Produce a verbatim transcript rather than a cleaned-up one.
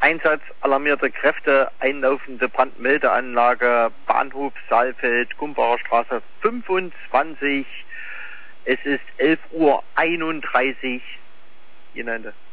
Einsatz alarmierte Kräfte, einlaufende Brandmeldeanlage, Bahnhof Saalfeld, Gumbacher Straße fünfundzwanzig. Es ist elf Uhr einunddreißig. Genannte.